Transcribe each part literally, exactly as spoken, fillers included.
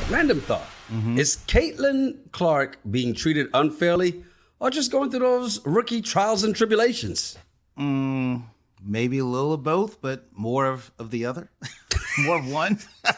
Random thought. Mm-hmm. Is Caitlin Clark being treated unfairly or just going through those rookie trials and tribulations? Mm, maybe a little of both, but more of, of the other. More of one.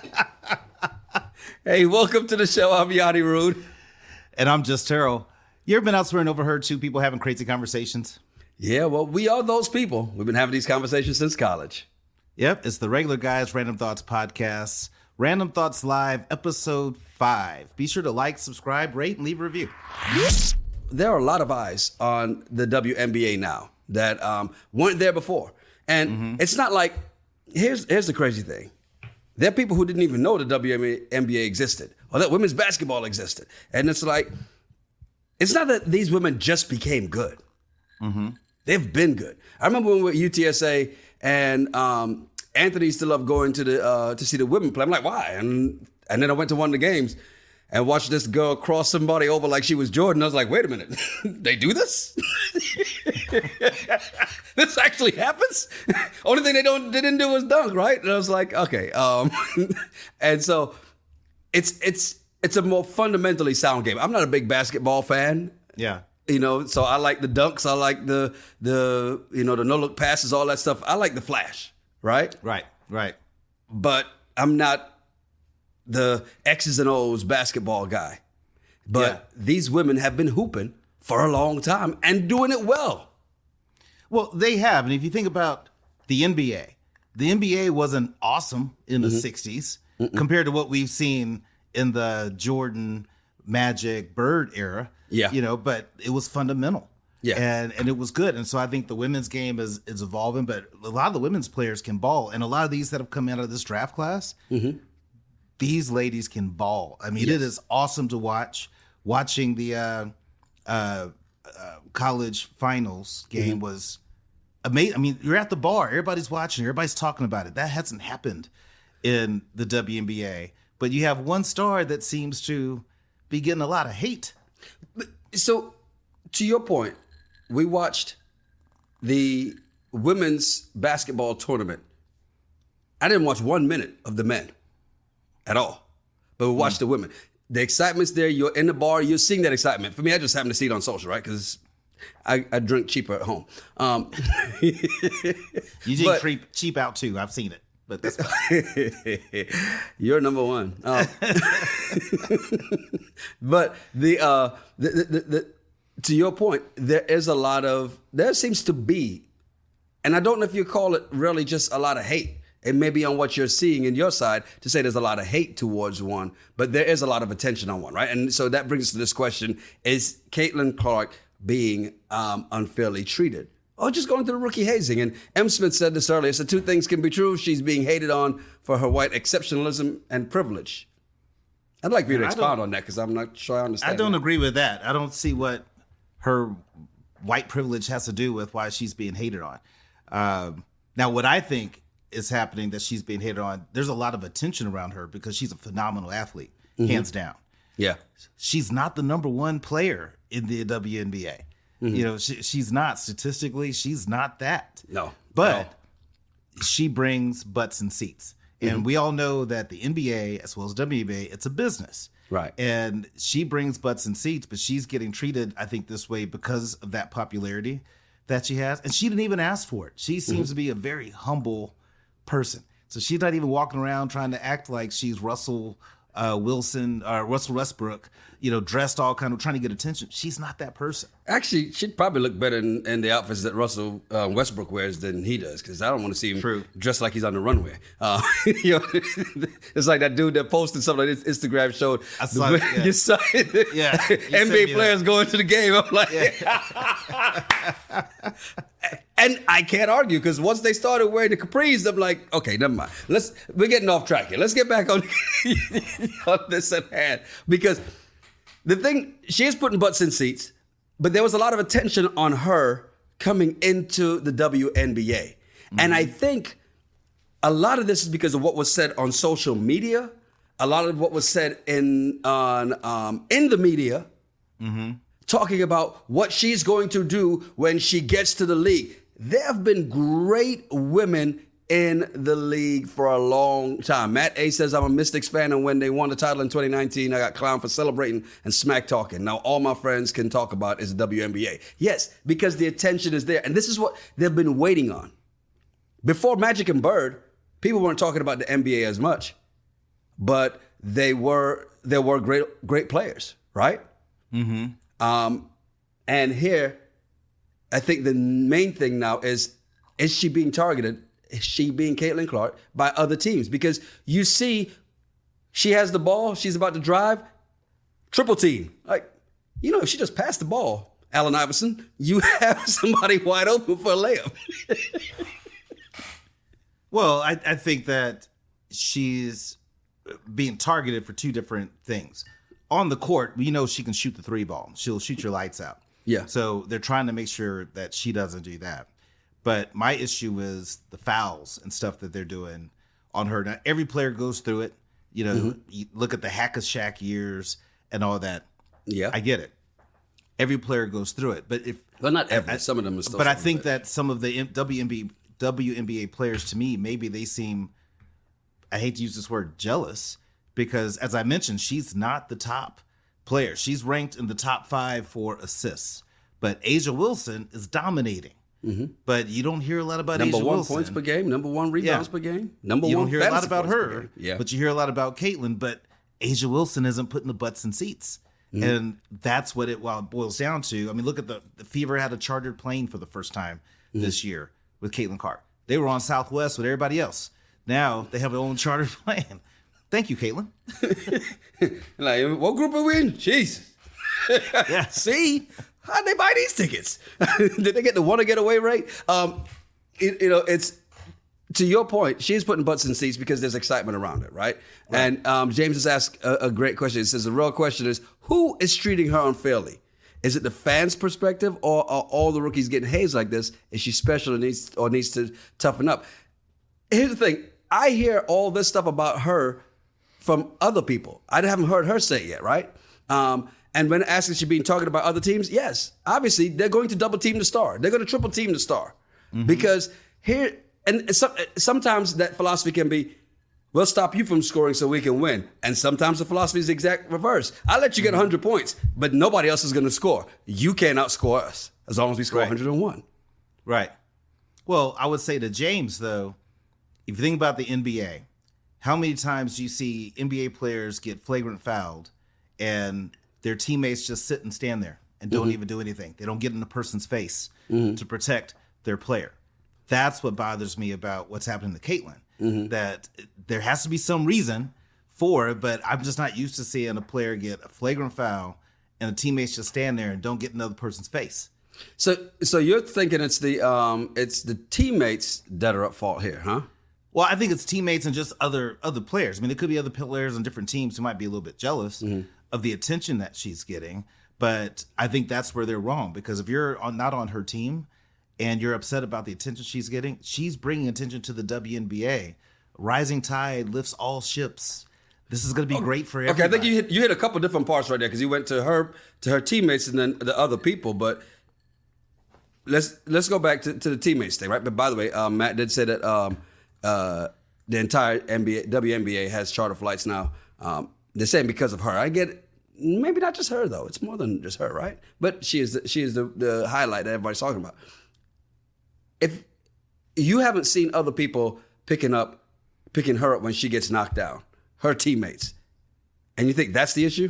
Hey, welcome to the show. I'm Yanni Rude. And I'm Just Terrell. You ever been elsewhere and overheard two people having crazy conversations? Yeah, well, we are those people. We've been having these conversations since college. Yep, it's the Regular Guys Random Thoughts podcast. Random Thoughts Live, episode five. Be sure to like, subscribe, rate, and leave a review. There are a lot of eyes on the W N B A now that um, weren't there before. And mm-hmm. it's not like, here's here's the crazy thing. There are people who didn't even know the W N B A existed or that women's basketball existed. And it's like, it's not that these women just became good. Mm-hmm. They've been good. I remember when we were at U T S A and um, Anthony used to love going to the uh, to see the women play. I'm like, why? And and then I went to one of the games and watched this girl cross somebody over like she was Jordan. I was like, wait a minute, they do this? This actually happens? Only thing they don't they didn't do was dunk, right? And I was like, okay. Um, and so it's it's it's a more fundamentally sound game. I'm not a big basketball fan. Yeah. You know, so I like the dunks. I like the the you know the no look passes, all that stuff. I like the flash. Right? Right, right. But I'm not the X's and O's basketball guy. But yeah. These women have been hooping for a long time and doing it well. Well, they have. And if you think about the N B A, the N B A wasn't awesome in the mm-hmm. sixties Mm-mm. compared to what we've seen in the Jordan, Magic, Bird era. Yeah. You know, but it was fundamental. Yeah. And and it was good. And so I think the women's game is is evolving, but a lot of the women's players can ball. And a lot of these that have come out of this draft class, mm-hmm. these ladies can ball. I mean, yes. It is awesome to watch. Watching the uh, uh, uh, college finals game mm-hmm. was amazing. I mean, you're at the bar. Everybody's watching. Everybody's talking about it. That hasn't happened in the W N B A. But you have one star that seems to be getting a lot of hate. So, to your point, we watched the women's basketball tournament. I didn't watch one minute of the men at all, but we watched mm. the women. The excitement's there. You're in the bar. You're seeing that excitement. For me, I just happen to see it on social, right? Because I, I drink cheaper at home. Um, you drink cheap, cheap out too. I've seen it, but that's you're number one. Um, but the, uh, the, the, the, the to your point, there is a lot of, there seems to be, and I don't know if you call it really just a lot of hate. It may be on what you're seeing in your side to say there's a lot of hate towards one, but there is a lot of attention on one, right? And so that brings us to this question, is Caitlin Clark being um, unfairly treated? Or just going through the rookie hazing? And M. Smith said this earlier, so two things can be true. She's being hated on for her white exceptionalism and privilege. I'd like for you to expound on that because I'm not sure I understand. I don't that. agree with that. I don't see what her white privilege has to do with why she's being hated on. Um, now, what I think is happening that she's being hated on, there's a lot of attention around her because she's a phenomenal athlete, mm-hmm. hands down. Yeah. She's not the number one player in the W N B A. Mm-hmm. You know, she, she's not statistically, she's not that. No. But no. she brings butts and seats. Mm-hmm. And we all know that the N B A, as well as W N B A, it's a business. Right. And she brings butts and seats, but she's getting treated, I think, this way because of that popularity that she has. And she didn't even ask for it. She seems mm-hmm. to be a very humble person. So she's not even walking around trying to act like she's Russell uh, Wilson or Russell Westbrook, you know, dressed all kind of trying to get attention. She's not that person. Actually, she'd probably look better in, in the outfits that Russell uh, Westbrook wears than he does, because I don't want to see him True. dressed like he's on the runway. Uh, you know, it's like that dude that posted something on his Instagram showed I saw the, it, yeah. you saw it, yeah, N B A players that. going to the game. I'm like, yeah. And I can't argue, because once they started wearing the capris, I'm like, okay, never mind. Let's we're getting off track here. Let's get back on, on this at hand, because the thing, she is putting butts in seats, but there was a lot of attention on her coming into the W N B A. Mm-hmm. And I think a lot of this is because of what was said on social media, a lot of what was said in on um, in the media, mm-hmm. talking about what she's going to do when she gets to the league. There have been great women in the league for a long time. Matt A says, I'm a Mystics fan, and when they won the title in twenty nineteen, I got clowned for celebrating and smack talking. Now all my friends can talk about is the W N B A. Yes, because the attention is there. And this is what they've been waiting on. Before Magic and Bird, people weren't talking about the N B A as much, but they were there were great great players, right? Mm-hmm. Um, and here, I think the main thing now is, is she being targeted? Is she being Caitlin Clark by other teams? Because you see, she has the ball, she's about to drive, triple team. Like, you know, if she just passed the ball, Allen Iverson, you have somebody wide open for a layup. Well, I, I think that she's being targeted for two different things. On the court, you know she can shoot the three ball. She'll shoot your lights out. Yeah. So they're trying to make sure that she doesn't do that. But my issue is the fouls and stuff that they're doing on her. Now, every player goes through it. You know, mm-hmm. you look at the Hack-a-Shaq years and all that. Yeah. I get it. Every player goes through it. But if Well, not every. I, some of them are still. But I think that. that some of the W N B A, W N B A players, to me, maybe they seem, I hate to use this word, jealous. Because, as I mentioned, she's not the top player. She's ranked in the top five for assists. But A'ja Wilson is dominating. Mm-hmm. But you don't hear a lot about number A'ja one Wilson. points per game, number one rebounds yeah. per game, number you one. You don't hear a lot about her, yeah. but you hear a lot about Caitlin. But A'ja Wilson isn't putting the butts in seats, mm-hmm. and that's what it well it boils down to. I mean, look at the, the Fever had a chartered plane for the first time mm-hmm. this year with Caitlin Clark. They were on Southwest with everybody else. Now they have their own chartered plane. Thank you, Caitlin. Like, what group are we in? Jesus. Yeah. See? How'd they buy these tickets? Did they get the one to get away rate? Um, it, you know, it's to your point. She's putting butts in seats because there's excitement around it, right? right. And um, James has asked a, a great question. He says the real question is, who is treating her unfairly? Is it the fans' perspective, or are all the rookies getting hazed like this? Is she special or needs or needs to toughen up? Here's the thing: I hear all this stuff about her from other people. I haven't heard her say it yet, right? Um, And when asked if she's being targeted by other teams, yes, obviously they're going to double team the star. They're going to triple team the star mm-hmm. because here and some, sometimes that philosophy can be, we'll stop you from scoring so we can win. And sometimes the philosophy is the exact reverse. I'll let you get one hundred points, but nobody else is going to score. You can't outscore us as long as we score right. one hundred one. Right. Well, I would say to James though, if you think about the N B A, how many times do you see N B A players get flagrant fouled and their teammates just sit and stand there and don't mm-hmm. even do anything? They don't get in the person's face mm-hmm. to protect their player. That's what bothers me about what's happening to Caitlin, mm-hmm. that there has to be some reason for it, but I'm just not used to seeing a player get a flagrant foul and the teammates just stand there and don't get in another person's face. So so you're thinking it's the um, it's the teammates that are at fault here, huh? Well, I think it's teammates and just other other players. I mean, there could be other players on different teams who might be a little bit jealous mm-hmm. of the attention that she's getting. But I think that's where they're wrong, because if you're on, not on her team and you're upset about the attention she's getting, she's bringing attention to the W N B A. Rising tide lifts all ships. This is going to be great for everybody. Okay, I think you hit you hit a couple different parts right there, because you went to her to her teammates and then the other people. But let's let's go back to, to the teammates thing, right? But by the way, um, Matt did say that um, uh, the entire N B A, W N B A has charter flights now. Um, they're saying because of her. I get it. Maybe not just her though. It's more than just her, right? But she is the, she is the, the highlight that everybody's talking about. If you haven't seen other people picking up, picking her up when she gets knocked down, her teammates, and you think that's the issue?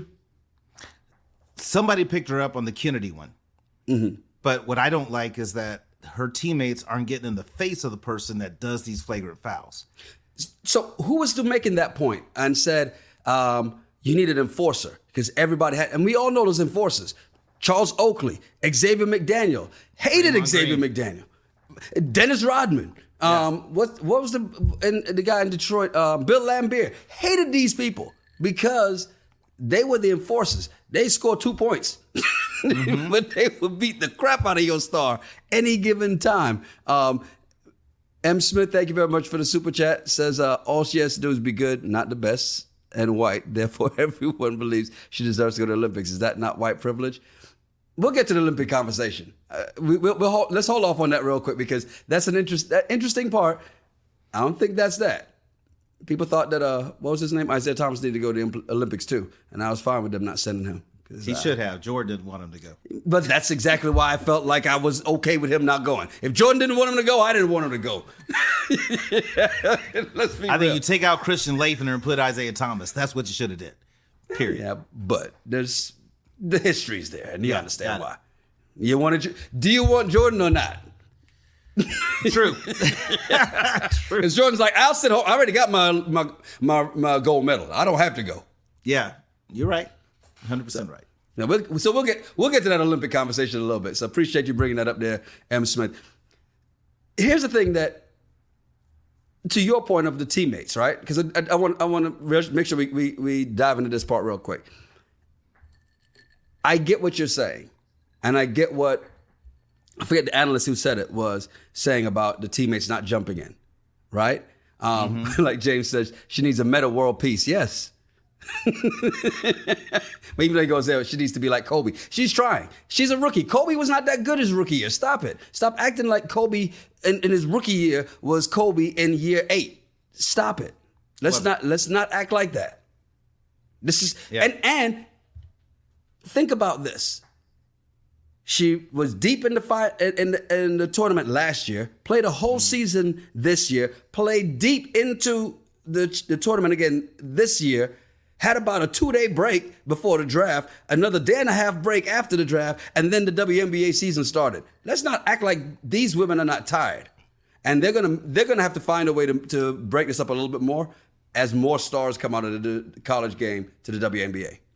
Somebody picked her up on the Kennedy one. Mm-hmm. But what I don't like is that her teammates aren't getting in the face of the person that does these flagrant fouls. So who was making that point and said um, you need an enforcer? Because everybody had, and we all know those enforcers. Charles Oakley, Xavier McDaniel, hated Draymond Xavier Green. McDaniel. Dennis Rodman. Um, yeah. What what was the and the guy in Detroit? Uh, Bill Laimbeer hated these people because they were the enforcers. They scored two points, mm-hmm. but they would beat the crap out of your star any given time. Um, M. Smith, thank you very much for the super chat. Says uh, all she has to do is be good, not the best, and white. Therefore, everyone believes she deserves to go to the Olympics. Is that not white privilege? We'll get to the Olympic conversation. Uh, we, we'll, we'll hold, let's hold off on that real quick, because that's an interest, that interesting part. I don't think that's that. People thought that, uh, what was his name? Isaiah Thomas needed to go to the Olympics too. And I was fine with them not sending him. He uh, should have. Jordan didn't want him to go. But that's exactly why I felt like I was okay with him not going. If Jordan didn't want him to go, I didn't want him to go. Let's be I real. think you take out Christian Laettner and put Isaiah Thomas. That's what you should have did. Period. Yeah, but there's the history's there, and you Yeah, understand got why. You wanted, do you want Jordan or not? True. Because Jordan's like, I'll sit home. I already got my, my my my gold medal. I don't have to go. Yeah, you're right. one hundred percent right. Now we'll, so we'll get we'll get to that Olympic conversation in a little bit. So appreciate you bringing that up there, M. Smith. Here's the thing that, to your point of the teammates, right? Because I, I, I want I want to make sure we, we we dive into this part real quick. I get what you're saying, and I get what I forget the analyst who said it was saying about the teammates not jumping in, right? Um, mm-hmm. Like James says, she needs a meta world peace. Yes. But even though he goes there, she needs to be like Kobe. She's trying. She's a rookie. Kobe was not that good his rookie year. Stop it. Stop acting like Kobe in, in his rookie year was Kobe in year eight. Stop it. Let's Love not it. let's not act like that. This is yeah. and and think about this. She was deep in the fight in the, in the tournament last year, played a whole season this year, played deep into the, the tournament again this year, had about a two-day break before the draft, another day and a half break after the draft, and then the W N B A season started. Let's not act like these women are not tired. And they're gonna they're gonna have to find a way to, to break this up a little bit more as more stars come out of the, the college game to the W N B A.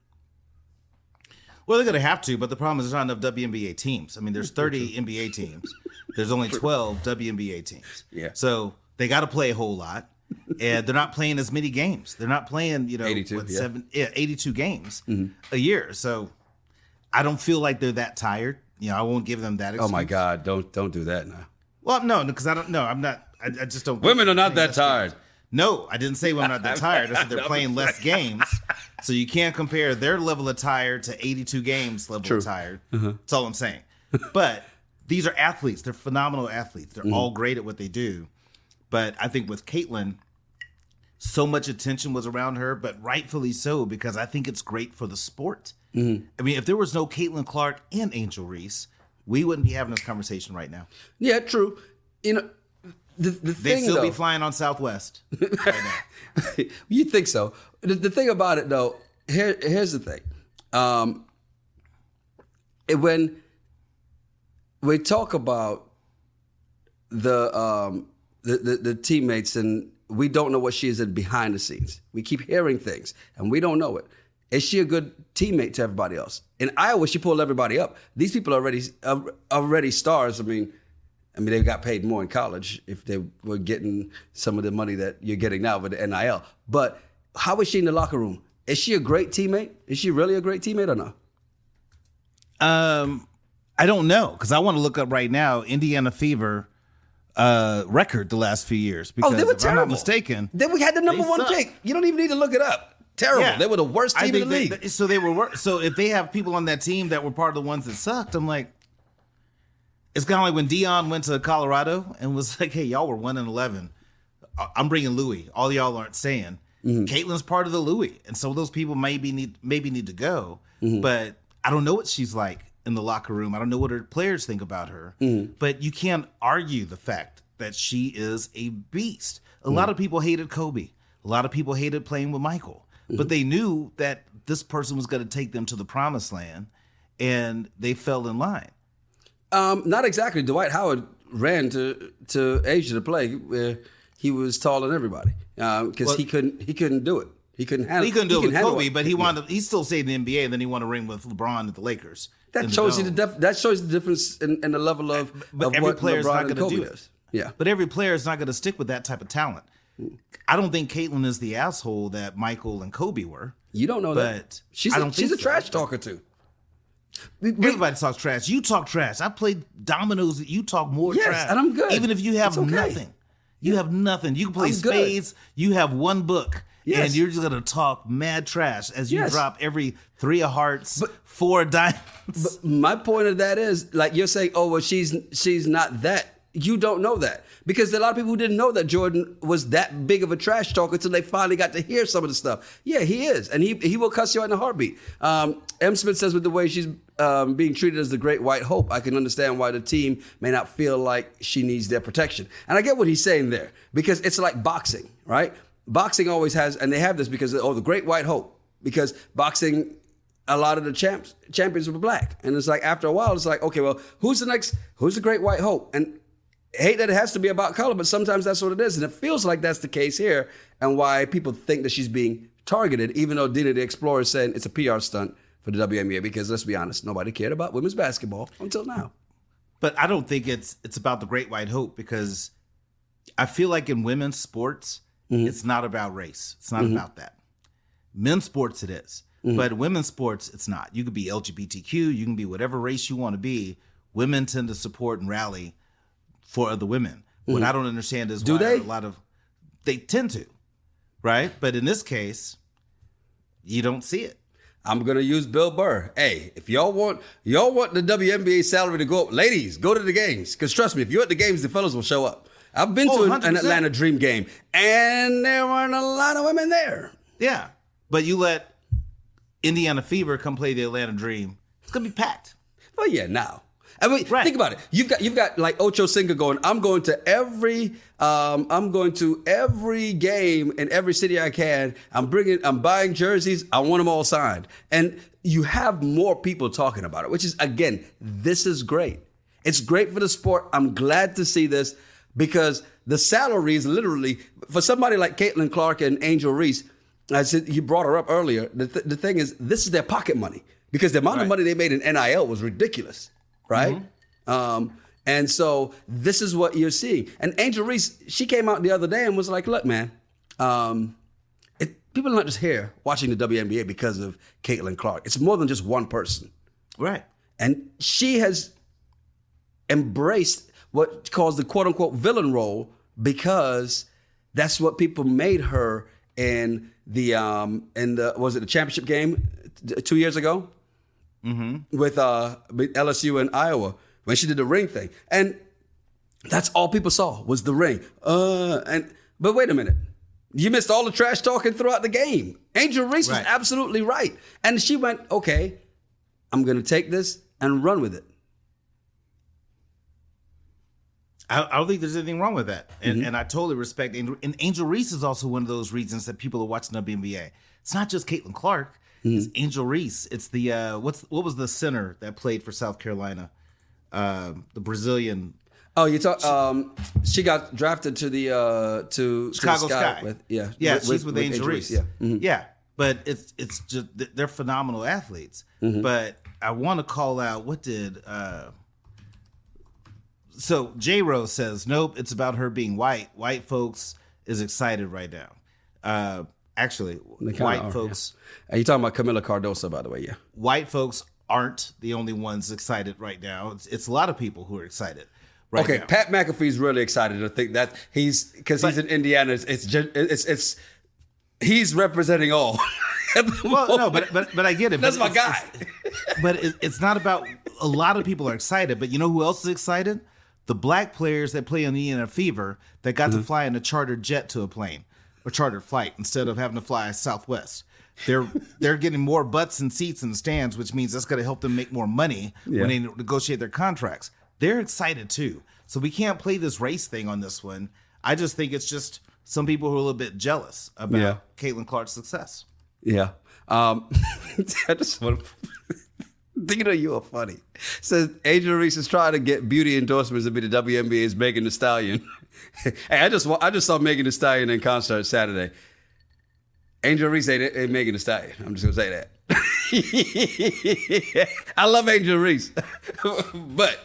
Well, they're going to have to, but the problem is there's not enough W N B A teams. I mean, there's thirty N B A teams. There's only twelve W N B A teams. Yeah. So they got to play a whole lot, and they're not playing as many games. They're not playing, you know, eighty-two, what, yeah. seven, yeah, eighty-two games mm-hmm. a year. So I don't feel like they're that tired. You know, I won't give them that excuse. Oh my God! Don't don't do that now. Well, no, because I don't know. I'm not. I, I just don't. Women are not that tired. Games. No, I didn't say women are not that tired. I said they're playing less games. So you can't compare their level of tired to eighty-two games level True. of tired. Uh-huh. That's all I'm saying. But these are athletes. They're phenomenal athletes. They're mm-hmm. all great at what they do. But I think with Caitlin, so much attention was around her, but rightfully so, because I think it's great for the sport. Mm-hmm. I mean, if there was no Caitlin Clark and Angel Reese, we wouldn't be having this conversation right now. Yeah, true. You know, the, the They'd thing, still though, be flying on Southwest right now. You think so? The, the thing about it, though, here, here's the thing. Um, it, when we talk about the, um, the, the the teammates, and we don't know what she is in behind the scenes. We keep hearing things, and we don't know it. Is she a good teammate to everybody else? In Iowa, she pulled everybody up. These people are already are already stars. I mean. I mean, they got paid more in college if they were getting some of the money that you're getting now with the N I L. But how is she in the locker room? Is she a great teammate? Is she really a great teammate or no? Um, I don't know, because I want to look up right now Indiana Fever uh, record the last few years. Because oh, they were if terrible. I'm not mistaken. Then we had the number one suck. pick. You don't even need to look it up. Terrible. Yeah. They were the worst team in the they, league. So they were. Wor- so if they have people on that team that were part of the ones that sucked, I'm like. It's kind of like when Dion went to Colorado and was like, hey, y'all were one and eleven. I'm bringing Louis. All y'all aren't staying. Mm-hmm. Caitlin's part of the Louis. And some of those people maybe need maybe need to go. Mm-hmm. But I don't know what she's like in the locker room. I don't know what her players think about her. Mm-hmm. But you can't argue the fact that she is a beast. A mm-hmm. lot of people hated Kobe. A lot of people hated playing with Michael. Mm-hmm. But they knew that this person was going to take them to the promised land. And they fell in line. Um, not exactly. Dwight Howard ran to to Asia to play where he was taller than everybody because um, well, he couldn't he couldn't do it. He couldn't handle. He couldn't do he it with Kobe, it. but he wanted. He still stayed in the N B A, and then he won a ring with LeBron at the Lakers. That shows the you the def- that shows the difference in, in the level of, but of every what player's LeBron not and going to Kobe do does. it. Yeah, but every player is not going to stick with that type of talent. I don't think Caitlin is the asshole that Michael and Kobe were. You don't know but that. She's I a, don't she's a so. trash talker too. Everybody talks trash. You talk trash. I played dominoes. You talk more yes, trash. and I'm good. Even if you have okay. nothing. You have nothing. You can play I'm spades. Good. You have one book. Yes. And you're just going to talk mad trash as you yes. drop every three of hearts, but, four diamonds. But my point of that is, like you're saying, oh, well, she's she's not that you don't know that. Because there are a lot of people who didn't know that Jordan was that big of a trash talker until they finally got to hear some of the stuff. Yeah, he is. And he he will cuss you out in a heartbeat. Um, M. Smith says with the way she's um, being treated as the great white hope, I can understand why the team may not feel like she needs their protection. And I get what he's saying there. Because it's like boxing, right? Boxing always has, and they have this because, oh, the great white hope. Because boxing, a lot of the champs champions were black. And it's like, after a while, it's like, okay, well, who's the next, who's the great white hope? And I hate that it has to be about color, but sometimes that's what it is. And it feels like that's the case here, and why people think that she's being targeted, even though Dina the Explorer is saying it's a P R stunt for the W N B A, because let's be honest, nobody cared about women's basketball until now. But I don't think it's it's about the great white hope, because I feel like in women's sports, mm-hmm. it's not about race. It's not mm-hmm. about that. Men's sports, it is. Mm-hmm. But women's sports, it's not. You can be L G B T Q, you can be whatever race you want to be. Women tend to support and rally for other women. Mm-hmm. What I don't understand is Do why they? a lot of they tend to, right? But in this case, you don't see it. I'm gonna use Bill Burr. Hey, if y'all want y'all want the W N B A salary to go up, ladies, go to the games. Because trust me, if you're at the games, the fellas will show up. I've been Oh, to one an, hundred an percent. Atlanta Dream game, and there weren't a lot of women there. Yeah. But you let Indiana Fever come play the Atlanta Dream, it's gonna be packed. Well, yeah, now. I mean, Right. think about it. You've got you've got like Ocho Cinco going, I'm going to every um, I'm going to every game in every city I can. I'm bringing I'm buying jerseys. I want them all signed. And you have more people talking about it, which is, again, this is great. It's great for the sport. I'm glad to see this, because the salaries literally for somebody like Caitlin Clark and Angel Reese, I said you brought her up earlier. The, th- the thing is, this is their pocket money, because the amount Right. of money they made in N I L was ridiculous. Right? Mm-hmm. Um, and so this is what you're seeing. And Angel Reese, she came out the other day and was like, look, man, um, it, people are not just here watching the W N B A because of Caitlin Clark. It's more than just one person. Right. And she has embraced what calls the quote unquote villain role, because that's what people made her in the, um, in the, was it the championship game t- two years ago? Mm-hmm. With uh, with L S U and Iowa, when she did the ring thing, and that's all people saw was the ring. Uh, and but wait a minute, you missed all the trash talking throughout the game. Angel Reese Right. was absolutely right, and she went, "Okay, I'm going to take this and run with it." I, I don't think there's anything wrong with that, and Mm-hmm. and I totally respect Angel. And Angel Reese is also one of those reasons that people are watching the W N B A. It's not just Caitlin Clark. Mm-hmm. It's Angel Reese. It's the uh, what's what was the center that played for South Carolina, um, the Brazilian Oh, you talk. Um, she got drafted to the uh, to Chicago to the Sky. Sky. With, yeah, yeah, with, she's with, with, with Angel Reese. Yeah, mm-hmm. yeah, but it's it's just they're phenomenal athletes. Mm-hmm. But I want to call out what did. Uh, So J Rose says, nope, it's about her being white. White folks is excited right now. Uh, actually, They kinda white are, folks, yeah. Are you talking about Camila Cardoso, by the way? Yeah. white folks aren't the only ones excited right now. It's, it's a lot of people who are excited right Okay, now. Pat McAfee's really excited to think that he's because he's in Indiana. It's it's ju- it's, it's he's representing all. at the Well, no, moment. but but but I get it. That's but my it's- guy. it's- But it, it's not about. A lot of people are excited, but you know who else is excited? The black players that play on the Indiana Fever that got Mm-hmm. to fly in a chartered jet to a plane, a chartered flight, instead of having to fly Southwest. They're they're getting more butts and seats in the stands, which means that's going to help them make more money Yeah. when they negotiate their contracts. They're excited too. So we can't play this race thing on this one. I just think it's just some people who are a little bit jealous about Yeah. Caitlin Clark's success. Yeah. Um, I just want to. Thinking of you are funny. Says Angel Reese is trying to get beauty endorsements to be the W N B A's Megan Thee Stallion. Hey, I just wa- I just saw Megan Thee Stallion in concert Saturday. Angel Reese ain't, ain't Megan Thee Stallion. I'm just gonna say that. I love Angel Reese, but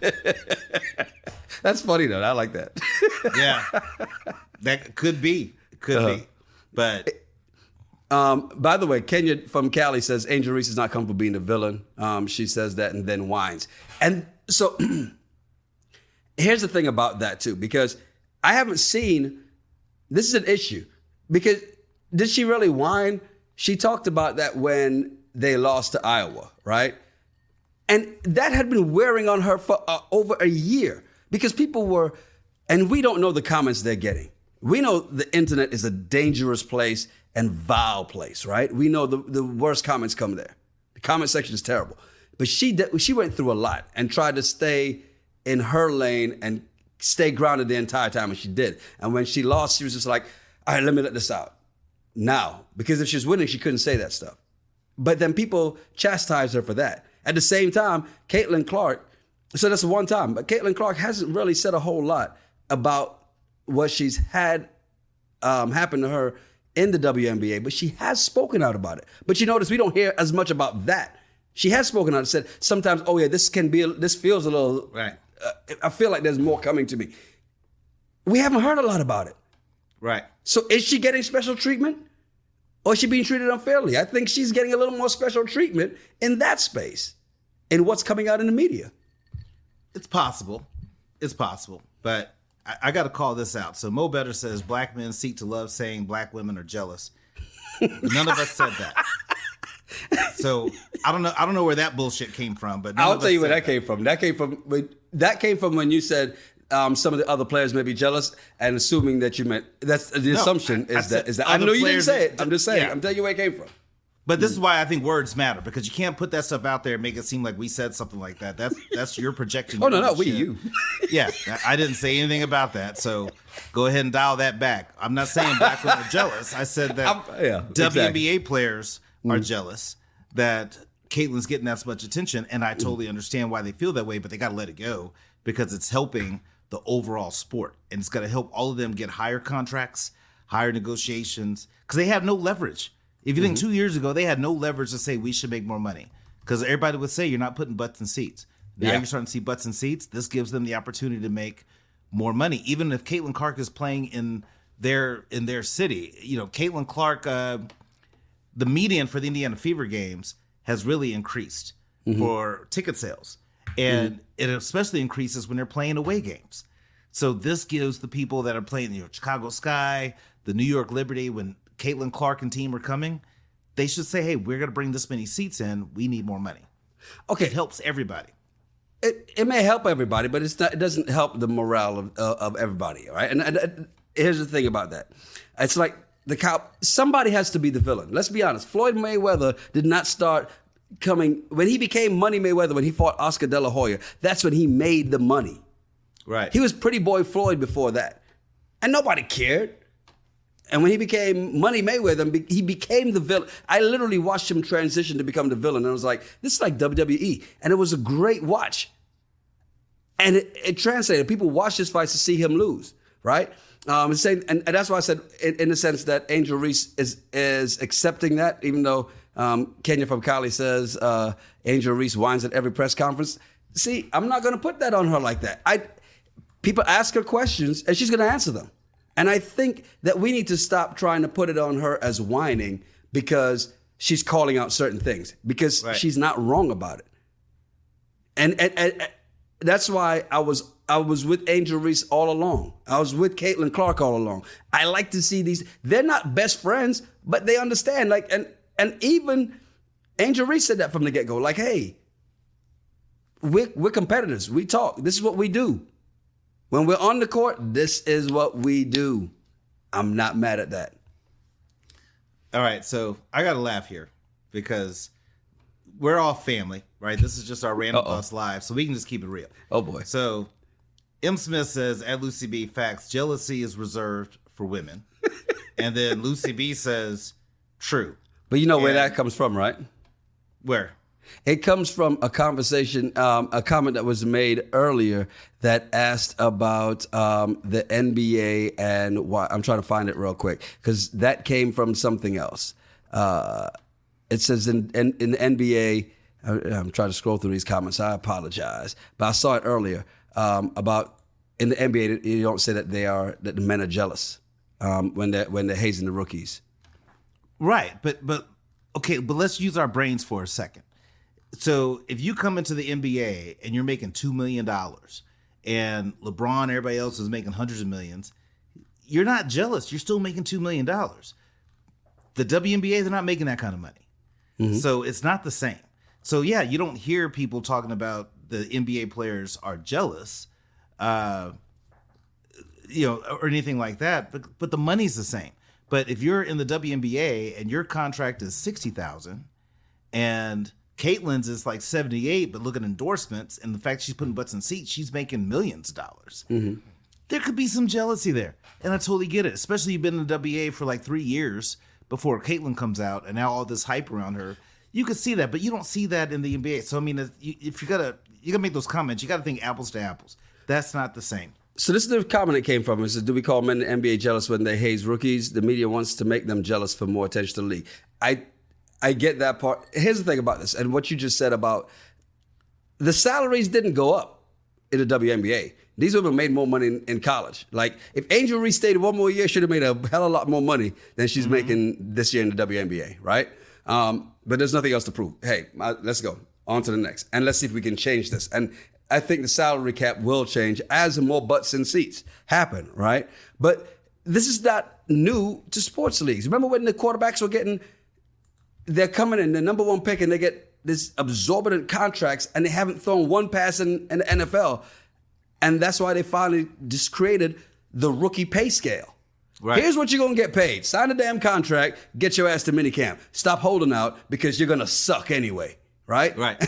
that's funny though. I like that. Yeah, that could be, could Uh-huh. be, but Um, by the way, Kenya from Cali says Angel Reese is not comfortable being the villain. Um, she says that and then whines. And so here's the thing about that too, because I haven't seen, this is an issue, because did she really whine? She talked about that when they lost to Iowa, right? And that had been wearing on her for uh, over a year. because people were, and we don't know the comments they're getting. We know the internet is a dangerous place and vile place, right? We know the, the worst comments come there. The comment section is terrible. But she did, she went through a lot and tried to stay in her lane and stay grounded the entire time, and she did. And when she lost, she was just like, all right, let me let this out now. Because if she was winning, she couldn't say that stuff. But then people chastised her for that. At the same time, Caitlin Clark, so that's one time, but Caitlin Clark hasn't really said a whole lot about what she's had um, happen to her in the W N B A, but she has spoken out about it. But you notice we don't hear as much about that. She has spoken out and said sometimes, oh yeah, this can be, this feels a little, right. Uh, I feel like there's more coming to me. We haven't heard a lot about it. Right. So is she getting special treatment? Or is she being treated unfairly? I think she's getting a little more special treatment in that space, in what's coming out in the media. It's possible. It's possible. But I, I got to call this out. So Mo Better says black men seek to love saying black women are jealous. None of us said that. So I don't know. I don't know where that bullshit came from. But I'll tell you where that, that came from. That came from that came from when you said um, some of the other players may be jealous, and assuming that you meant that's the no, assumption I, I is that is that I know you didn't say it. I'm just saying. Yeah. I'm telling you where it came from. But this is why I think words matter, because you can't put that stuff out there and make it seem like we said something like that. That's that's your projection. Oh no, no, we you. Yeah, I didn't say anything about that. So go ahead and dial that back. I'm not saying black women are jealous. I said that yeah, W N B A exactly. players are mm. jealous that Caitlin's getting that much attention, and I totally mm. understand why they feel that way. But they got to let it go because it's helping the overall sport, and it's going to help all of them get higher contracts, higher negotiations, because they have no leverage. If you mm-hmm. think two years ago, they had no leverage to say we should make more money, because everybody would say you're not putting butts in seats. Now yeah. you're starting to see butts in seats. This gives them the opportunity to make more money, even if Caitlin Clark is playing in their in their city. You know, Caitlin Clark, uh, the median for the Indiana Fever games has really increased mm-hmm. for ticket sales, and mm-hmm. it especially increases when they're playing away games. So this gives the people that are playing, you know, Chicago Sky, the New York Liberty, when Caitlin Clark and team are coming, they should say, hey, we're going to bring this many seats in. We need more money. Okay. It helps everybody. It it may help everybody, but it's not. It doesn't help the morale of uh, of everybody, all right? And, and, and here's the thing about that. It's like the cop, somebody has to be the villain. Let's be honest. Floyd Mayweather did not start coming, when he became Money Mayweather, when he fought Oscar De La Hoya, that's when he made the money. Right. He was Pretty Boy Floyd before that. And nobody cared. And when he became Money Mayweather, he became the villain. I literally watched him transition to become the villain. And I was like, this is like W W E. And it was a great watch. And it, it translated. People watched his fights to see him lose, right? Um, and, saying, and, and that's why I said, in, in the sense that Angel Reese is is accepting that, even though um, Kenya from Cali says uh, Angel Reese whines at every press conference. See, I'm not going to put that on her like that. I People ask her questions, and she's going to answer them. And I think that we need to stop trying to put it on her as whining because she's calling out certain things, because right. she's not wrong about it. And, and, and that's why I was I was with Angel Reese all along. I was with Caitlin Clark all along. I like to see these. They're not best friends, but they understand. Like, and and even Angel Reese said that from the get-go. Like, hey, we're, we're competitors. We talk. This is what we do. When we're on the court, this is what we do. I'm not mad at that. All right, so I got to laugh here because we're all family, right? This is just our Random Uh-oh. Bus Live, so we can just keep it real. Oh, boy. So M. Smith says, at Lucy B, facts, jealousy is reserved for women. And then Lucy B says, true. But you know and where that comes from, right? Where? It comes from a conversation, um, a comment that was made earlier that asked about um, the N B A and why. I'm trying to find it real quick because that came from something else. Uh, it says in, in, in the N B A, I'm trying to scroll through these comments. I apologize, but I saw it earlier um, about in the N B A. You don't say that they are that the men are jealous um, when they're when they're hazing the rookies. Right, but but okay, but let's use our brains for a second. So if you come into the N B A and you're making two million dollars and LeBron and everybody else is making hundreds of millions, you're not jealous. You're still making two million dollars. The W N B A, they're not making that kind of money. Mm-hmm. So it's not the same. So, yeah, you don't hear people talking about the N B A players are jealous. uh, you know, or anything like that. But but the money's the same. But if you're in the W N B A and your contract is sixty thousand, and Caitlyn's is like seventy-eight, but look at endorsements and the fact she's putting butts in seats, she's making millions of dollars. Mm-hmm. There could be some jealousy there, and I totally get it. Especially you've been in the W N B A for like three years before Caitlyn comes out, and now all this hype around her. You could see that, but you don't see that in the N B A. So I mean, if you, if you gotta you gotta make those comments, you gotta think apples to apples. That's not the same. So this is the comment it came from. It says, do we call men in the N B A jealous when they haze rookies? The media wants to make them jealous for more attention to the league. I I get that part. Here's the thing about this, and what you just said about the salaries didn't go up in the W N B A. These women made more money in, in college. Like, if Angel Reese stayed one more year, should have made a hell of a lot more money than she's mm-hmm. making this year in the W N B A, right? Um, but there's nothing else to prove. Hey, let's go on to the next, and let's see if we can change this. And I think the salary cap will change as more butts in seats happen, right? But this is not new to sports leagues. Remember when the quarterbacks were getting, they're coming in, the number one pick, and they get this exorbitant contracts, and they haven't thrown one pass in, in the N F L. And that's why they finally just created the rookie pay scale. Right. Here's what you're going to get paid. Sign a damn contract, get your ass to minicamp. Stop holding out because you're going to suck anyway, right? Right.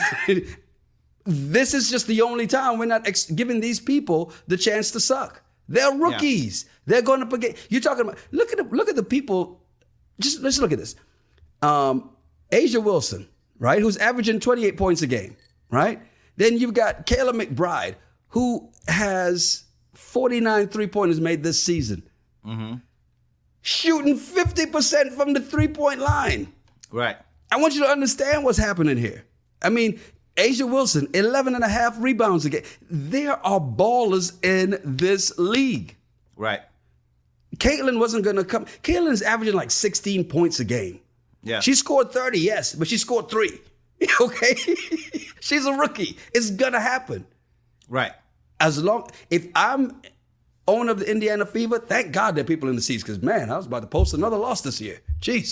This is just the only time we're not ex- giving these people the chance to suck. They're rookies. Yeah. They're going up against. You're talking about. Look at the, look at the people. Just let's look at this. Um, Asia Wilson, right, who's averaging twenty-eight points a game, right? Then you've got Kayla McBride, who has forty-nine three-pointers made this season, mm-hmm. shooting fifty percent from the three-point line. Right. I want you to understand what's happening here. I mean, Asia Wilson, eleven and a half rebounds a game. There are ballers in this league. Right. Caitlyn wasn't going to come. Caitlyn's averaging like sixteen points a game. Yeah. She scored thirty, yes, but she scored three. Okay? She's a rookie. It's going to happen. Right. As long, if I'm owner of the Indiana Fever, thank God there are people in the seats, because, man, I was about to post another loss this year. Jeez.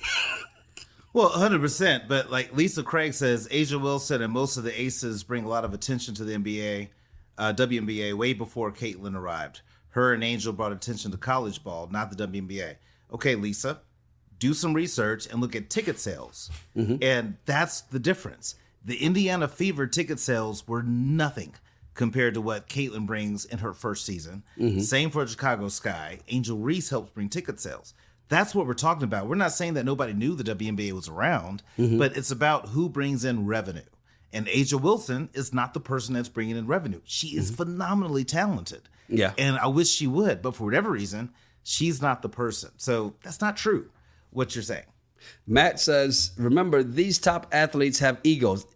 Well, one hundred percent. But like Lisa Craig says, Asia Wilson and most of the aces bring a lot of attention to the N B A, uh, W N B A, way before Caitlyn arrived. Her and Angel brought attention to college ball, not the W N B A. Okay, Lisa, do some research and look at ticket sales. Mm-hmm. And that's the difference. The Indiana Fever ticket sales were nothing compared to what Caitlyn brings in her first season. Mm-hmm. Same for Chicago Sky. Angel Reese helps bring ticket sales. That's what we're talking about. We're not saying that nobody knew the W N B A was around, mm-hmm. but it's about who brings in revenue. And Asia Wilson is not the person that's bringing in revenue. She is mm-hmm. phenomenally talented. Yeah. And I wish she would, but for whatever reason, she's not the person. So that's not true, what you're saying. Matt says, remember, these top athletes have egos.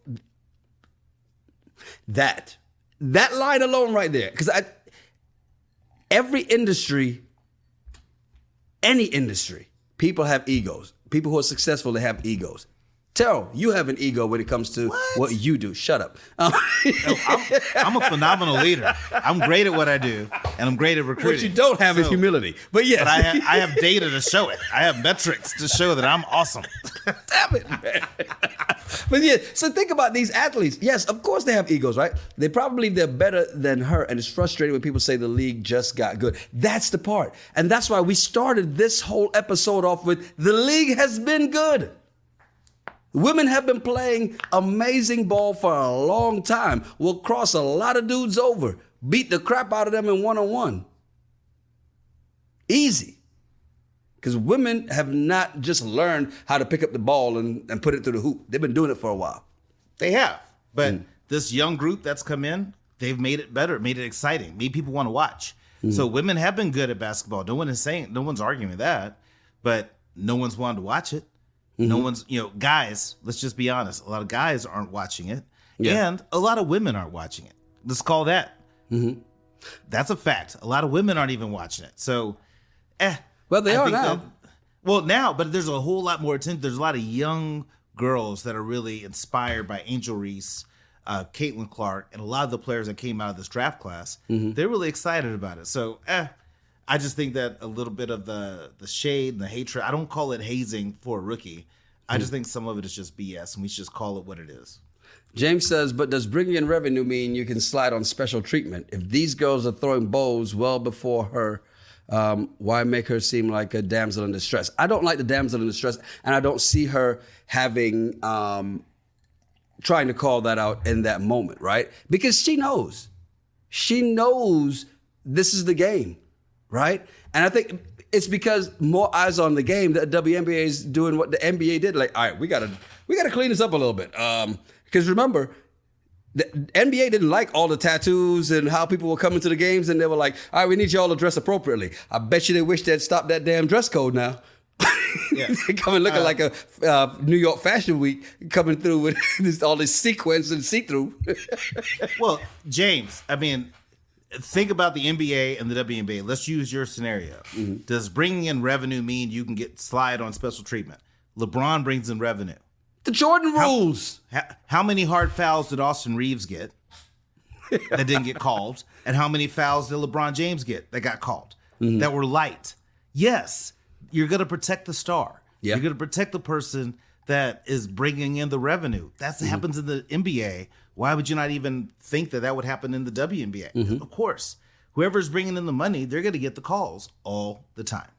That. That line alone right there. Because I every industry, any industry, people have egos. People who are successful, they have egos. Terrell, you have an ego when it comes to what, what you do. Shut up. Um, no, I'm, I'm a phenomenal leader. I'm great at what I do, and I'm great at recruiting. What you don't have so, is humility. But yes. But I, ha- I have data to show it. I have metrics to show that I'm awesome. Damn it, man. But yeah, so think about these athletes. Yes, of course they have egos, right? They probably they're better than her, and it's frustrating when people say the league just got good. That's the part. And that's why we started this whole episode off with the league has been good. Women have been playing amazing ball for a long time. Will cross a lot of dudes over. Beat the crap out of them in one-on-one. Easy. Because women have not just learned how to pick up the ball and, and put it through the hoop. They've been doing it for a while. They have. But mm. this young group that's come in, they've made it better, made it exciting, made people want to watch. Mm. So women have been good at basketball. No one is saying, no one's arguing that. But no one's wanted to watch it. Mm-hmm. No one's, you know, guys, let's just be honest. A lot of guys aren't watching it. Yeah. And a lot of women aren't watching it. Let's call that. Mm-hmm. That's a fact. A lot of women aren't even watching it. So, eh. Well, they I are now. That, well, now, but there's a whole lot more attention. There's a lot of young girls that are really inspired by Angel Reese, uh, Caitlin Clark, and a lot of the players that came out of this draft class. Mm-hmm. They're really excited about it. So, eh. I just think that a little bit of the the shade and the hatred, I don't call it hazing for a rookie. I just think some of it is just B S, and we should just call it what it is. James says, but does bringing in revenue mean you can slide on special treatment? If these girls are throwing bows well before her, um, why make her seem like a damsel in distress? I don't like the damsel in distress, and I don't see her having, um, trying to call that out in that moment, right? Because she knows. She knows this is the game, right? And I think it's because more eyes on the game that the W N B A is doing what the N B A did. Like, all right, we gotta we gotta clean this up a little bit. Um, because remember, the N B A didn't like all the tattoos and how people were coming to the games, and they were like, all right, we need y'all to dress appropriately. I bet you they wish they'd stop that damn dress code now. Yeah. Coming looking uh, like a uh, New York Fashion Week coming through with this, all this sequins and see-through. Well, James, I mean, think about the N B A and the W N B A. Let's use your scenario. Mm-hmm. Does bringing in revenue mean you can get slide on special treatment? LeBron brings in revenue. The Jordan rules. How, how, how many hard fouls did Austin Reeves get that didn't get called? And how many fouls did LeBron James get that got called mm-hmm. that were light? Yes, you're going to protect the star. Yeah. You're going to protect the person that is bringing in the revenue. That mm-hmm. happens in the N B A. Why would you not even think that that would happen in the W N B A? Mm-hmm. Of course. Whoever's bringing in the money, they're going to get the calls all the time.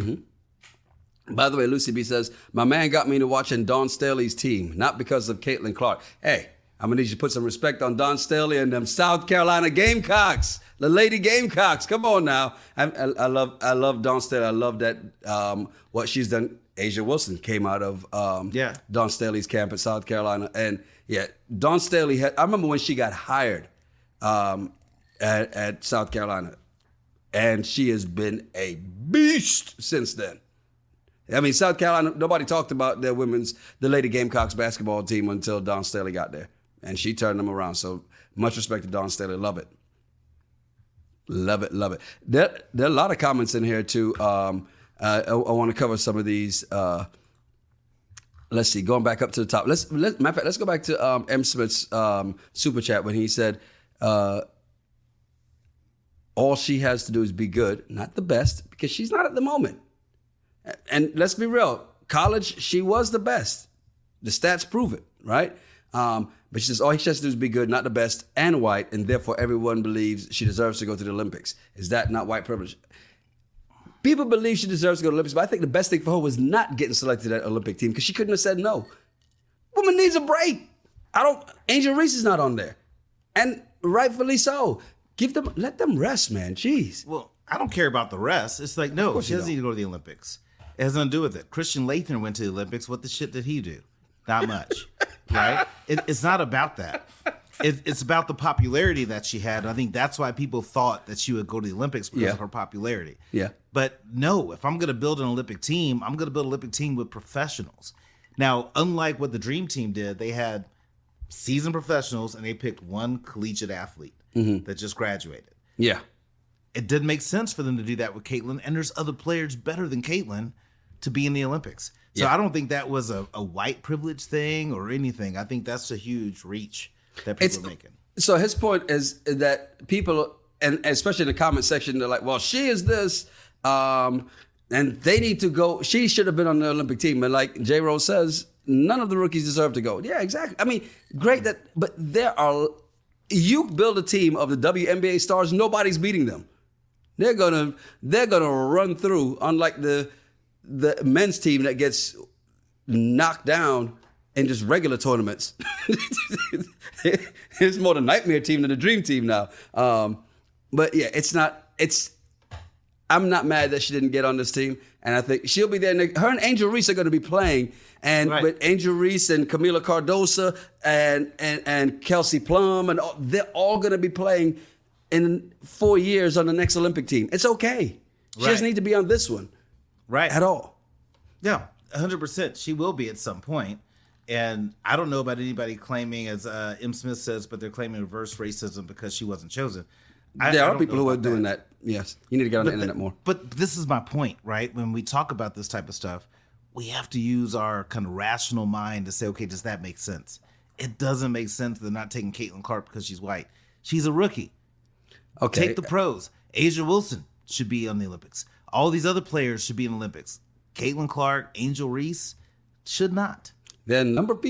Mm-hmm. By the way, Lucy B says, my man got me into watching Dawn Staley's team, not because of Caitlin Clark. Hey, I'm going to need you to put some respect on Dawn Staley and them South Carolina Gamecocks, the Lady Gamecocks. Come on now. I, I, I love I love Dawn Staley. I love that um, what she's done. A'ja Wilson came out of um, yeah. Dawn Staley's camp in South Carolina. And yeah, Dawn Staley had, I remember when she got hired um, at, at South Carolina, and she has been a beast since then. I mean, South Carolina, nobody talked about their women's, the Lady Gamecocks basketball team until Dawn Staley got there. And she turned them around. So much respect to Dawn Staley. Love it. Love it, love it. There, there are a lot of comments in here, too. Um, uh, I, I want to cover some of these. Uh, let's see, going back up to the top. Let's, let, matter of fact, let's go back to um, M. Smith's um, super chat when he said, uh, all she has to do is be good, not the best, because she's not at the moment. And let's be real, college, she was the best. The stats prove it, right? Um, but she says, all she has to do is be good, not the best, and white, and therefore everyone believes she deserves to go to the Olympics. Is that not white privilege? People believe she deserves to go to the Olympics, but I think the best thing for her was not getting selected to that Olympic team because she couldn't have said no. Woman needs a break. I don't, Angel Reese is not on there. And rightfully so. Give them, let them rest, man. Jeez. Well, I don't care about the rest. It's like, no, she doesn't need to go to the Olympics. It has nothing to do with it. Christian Laettner went to the Olympics. What the shit did he do? Not much, right? It, it's not about that. It, it's about the popularity that she had. And I think that's why people thought that she would go to the Olympics because yeah. of her popularity. Yeah. But no, if I'm going to build an Olympic team, I'm going to build an Olympic team with professionals. Now, unlike what the Dream Team did, they had seasoned professionals and they picked one collegiate athlete mm-hmm. that just graduated. Yeah. It didn't make sense for them to do that with Caitlin, and there's other players better than Caitlin to be in the Olympics. So yeah. I don't think that was a, a white privilege thing or anything. I think that's a huge reach that people it's, are making. So his point is that people, and especially in the comment section, they're like, well, she is this, um, and they need to go. She should have been on the Olympic team. And like J. Rose says, none of the rookies deserve to go. Yeah, exactly. I mean, great that, but there are, you build a team of the W N B A stars, nobody's beating them. They're gonna they're gonna run through, unlike the the men's team that gets knocked down in just regular tournaments. It's more the nightmare team than the dream team now. Um, but yeah, it's not. It's. I'm not mad that she didn't get on this team, and I think she'll be there. Next, her and Angel Reese are going to be playing, and right. with Angel Reese and Camila Cardosa and and and Kelsey Plum, and all, they're all going to be playing in four years on the next Olympic team. It's okay. She right. doesn't need to be on this one. Right. At all. Yeah, one hundred percent. She will be at some point. And I don't know about anybody claiming, as uh, M. Smith says, but they're claiming reverse racism because she wasn't chosen. I, there I are people who are doing that. that. Yes. You need to get on but the internet the, more. But this is my point, right? When we talk about this type of stuff, we have to use our kind of rational mind to say, okay, does that make sense? It doesn't make sense that they're not taking Caitlin Clark because she's white. She's a rookie. Okay. Take the pros. A'ja Wilson should be on the Olympics. All these other players should be in the Olympics. Caitlin Clark, Angel Reese should not. There are a number of people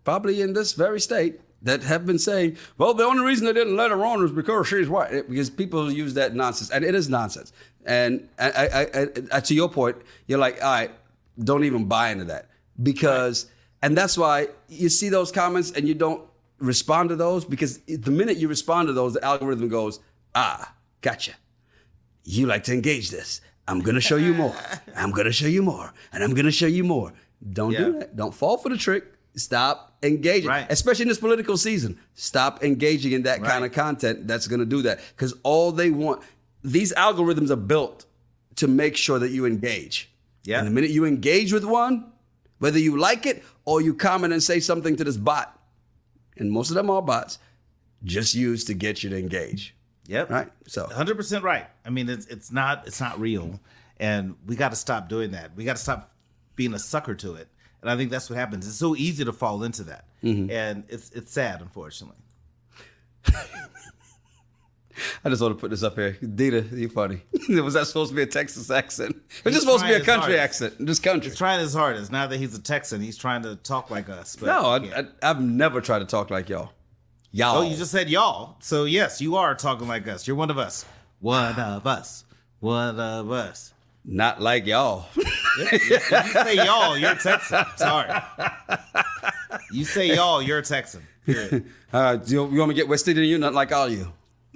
probably in this very state, that have been saying, well, the only reason they didn't let her on was because she's white. Because people use that nonsense, and it is nonsense. And I, I, I, I, to your point, you're like, all right, don't even buy into that. Because, right. And that's why you see those comments and you don't respond to those, because the minute you respond to those, the algorithm goes, ah, gotcha. You like to engage this. I'm going to show you more. I'm going to show you more. And I'm going to show you more. Don't yeah. do that. Don't fall for the trick. Stop engaging, right. Especially in this political season. Stop engaging in that right. kind of content that's going to do that. Because all they want, these algorithms are built to make sure that you engage. Yeah. And the minute you engage with one, whether you like it or you comment and say something to this bot, and most of them are bots, just used to get you to engage. Yep. Right. So one hundred percent right. I mean, it's it's not it's not real, and we got to stop doing that. We got to stop being a sucker to it. And I think that's what happens. It's so easy to fall into that. Mm-hmm. And it's it's sad, unfortunately. I just want to put this up here. Dita, you funny. Was that supposed to be a Texas accent? It was just supposed to be a country accent. Just country. He's trying his hardest. Now that he's a Texan, he's trying to talk like us. But no, I, I, I've never tried to talk like y'all. Y'all. Oh, you just said y'all. So, yes, you are talking like us. You're one of us. One of us. One of us. Not like y'all. If you say y'all, you're a Texan. Sorry. You say y'all, you're a Texan. Period. Uh, you, you want me to get West Indian? You not like all you.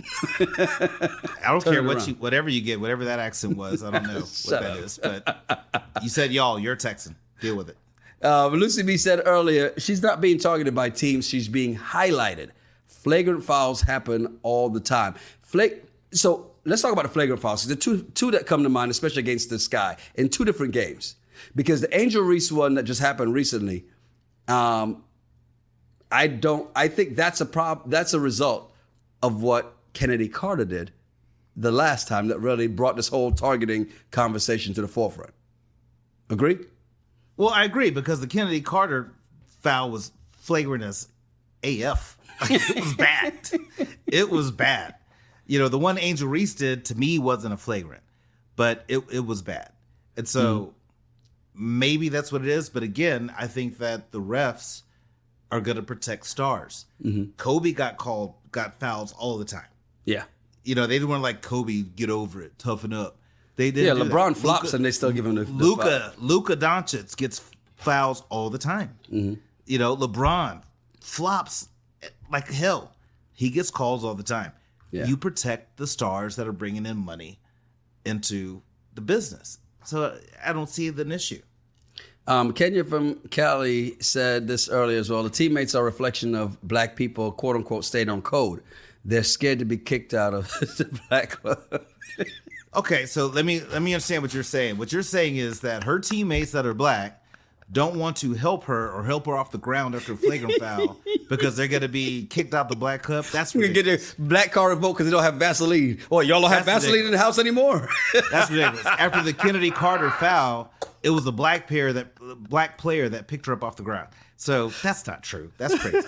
I don't Turn care what around. you, whatever you get, whatever that accent was. I don't know what that up. is, but you said y'all, you're a Texan. Deal with it. Uh, Lucy B said earlier, she's not being targeted by teams. She's being highlighted. Flagrant fouls happen all the time. Flag- so let's talk about the flagrant fouls. The two two that come to mind, especially against the Sky, in two different games. Because the Angel Reese one that just happened recently, um, I don't. I think that's a prob- That's a result of what Kennedy Carter did the last time that really brought this whole targeting conversation to the forefront. Agree? Well, I agree, because the Kennedy Carter foul was flagrant as A F. It was bad. It was bad. You know, the one Angel Reese did, to me, wasn't a flagrant, but it, it was bad. And so mm-hmm. maybe that's what it is. But again, I think that the refs are going to protect stars. Mm-hmm. Kobe got called, got fouls all the time. Yeah. You know, they didn't want to like Kobe, get over it, toughen up. They did. Yeah, LeBron flops Luka, and they still give him the, the Luka, Luka Doncic gets fouls all the time. Mm-hmm. You know, LeBron flops like hell. He gets calls all the time. Yeah. You protect the stars that are bringing in money into the business. So I don't see it an issue. Um, Kenya from Cali said this earlier as well. The teammates are a reflection of black people, quote unquote, stayed on code. They're scared to be kicked out of the black club. Okay, so let me let me understand what you're saying. What you're saying is that her teammates that are black don't want to help her or help her off the ground after a flagrant foul because they're going to be kicked out the black club. That's ridiculous. You get their black card revoked because they don't have Vaseline. Or y'all don't have That's Vaseline ridiculous. in the house anymore. That's ridiculous. After the Kennedy Carter foul, it was a black player that black player that picked her up off the ground. So that's not true. That's crazy.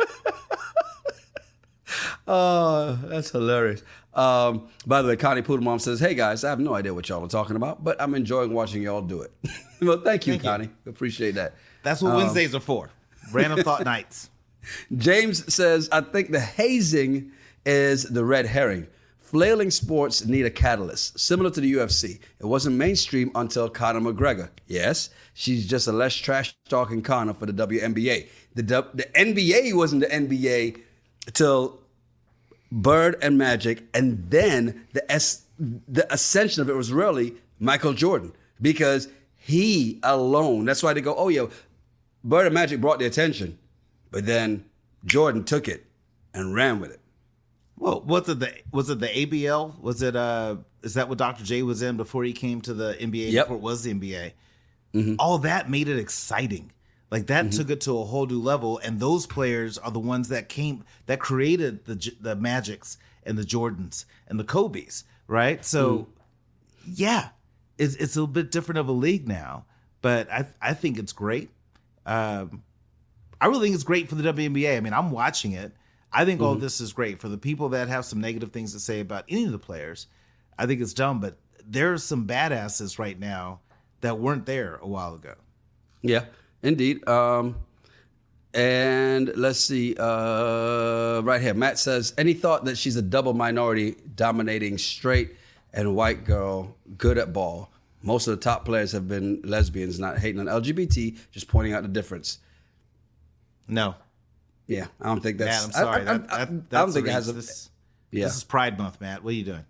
Oh, that's hilarious. Um, by the way, Connie Poodle Mom says, hey guys, I have no idea what y'all are talking about, but I'm enjoying watching y'all do it. Well, thank you, thank Connie. You. Appreciate that. That's what um, Wednesdays are for. Random thought nights. James says, I think the hazing is the red herring. Flailing sports need a catalyst, similar to the U F C. It wasn't mainstream until Conor McGregor. Yes, she's just a less trash-talking Conor for the W N B A. The, the N B A wasn't the N B A until Bird and Magic, and then the es- the ascension of it was really Michael Jordan, because he alone, that's why they go, oh yeah, Bird and Magic brought the attention, but then Jordan took it and ran with it. Well, was it the was it the A B L? Was it uh is that what Doctor J was in before he came to the N B A? Yep. Before it was the N B A? Mm-hmm. All that made it exciting. Like that mm-hmm. took it to a whole new level, and those players are the ones that came that created the the Magics and the Jordans and the Kobes, right? So, mm-hmm. yeah, it's it's a little bit different of a league now, but I I think it's great. Um, I really think it's great for the W N B A. I mean, I'm watching it. I think mm-hmm. all this is great for the people that have some negative things to say about any of the players. I think it's dumb, but there's some badasses right now that weren't there a while ago. Yeah. Indeed. Um, And let's see, uh, right here. Matt says, any thought that she's a double minority dominating straight and white girl, good at ball? Most of the top players have been lesbians, not hating on L G B T, just pointing out the difference. No. Yeah, I don't think that's... Matt, I'm sorry. I, I, that, I, that, I don't think it has a... This, yeah. this is Pride Month, Matt. What are you doing?